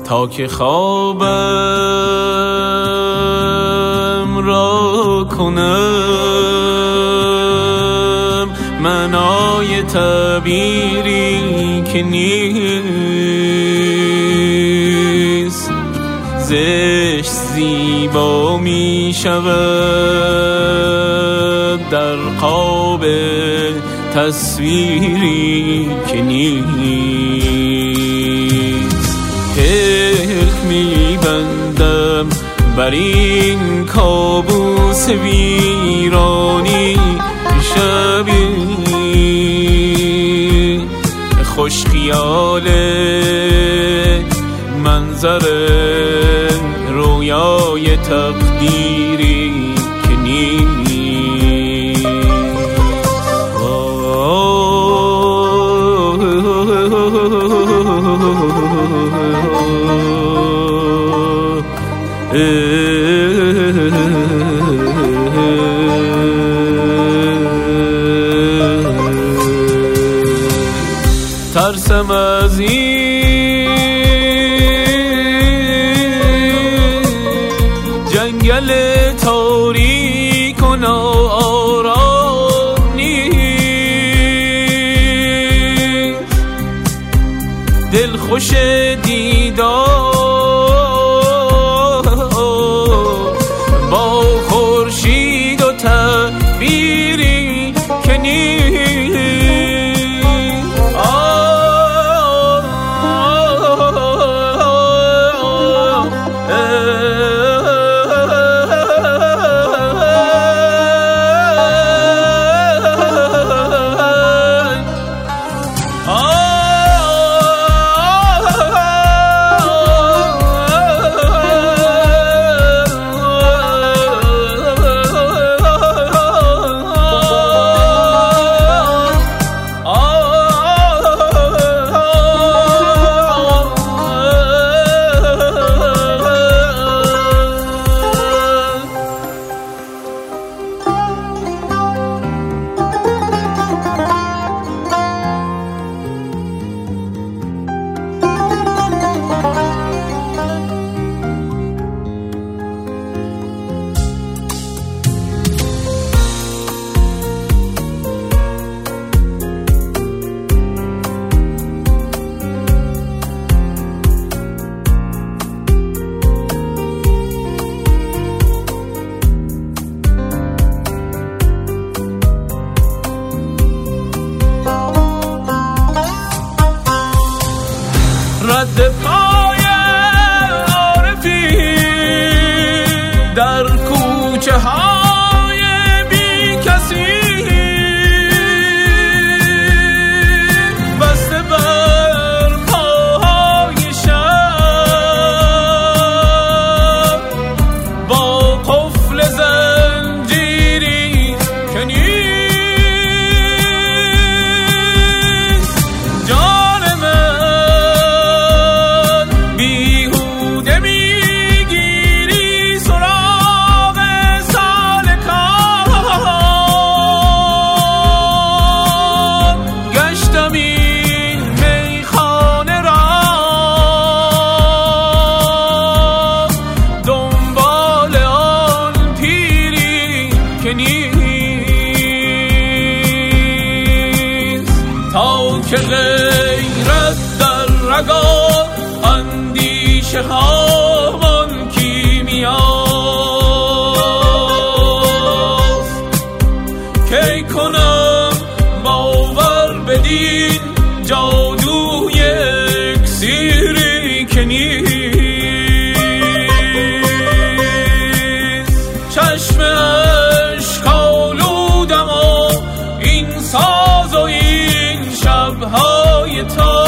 تا که خوابم را کنم معنای تعبیری که نیست. زشت زیبا می شود در قاب تصویری که نیست. حلق می بندم بر این کابوس ویرانی شبی خوش خیال منظر رویای تقدیری که نیست. ترسم از این جنگل تاریک و ناآرام نیست. دل خوش دیدار با خورشید و تعبیری که نیست. رد پای عارفی در کوچه های بی کسی بسته بر پاهای شب با قفل زنجیری که نیست. جان من بیهوده میگیری سراغ سالکان. گشتم این میخانه را دنبال آن پیری که نیست. تا که غیرت در رگات اندیشه هامان کیمیاست. کی کنم باور بدین جادوی اکسیری که نیست. چشم اشک آلودم و این ساز و این شبهای تا